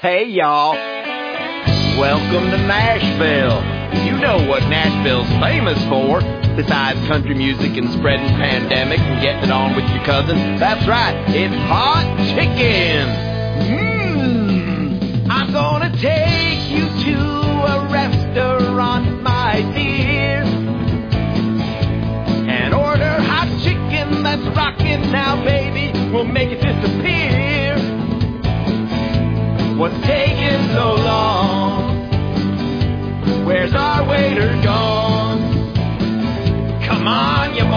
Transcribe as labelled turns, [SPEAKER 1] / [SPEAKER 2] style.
[SPEAKER 1] Hey, y'all. Welcome to Nashville. You know what Nashville's famous for, besides country music and spreading pandemic and getting it on with your cousin. That's right, it's hot chicken. I'm gonna take you to a restaurant, my dear, and order hot chicken that's rockin' now, baby. We'll make it disappear. What's taking so long? Where's our waiter gone? Come on, you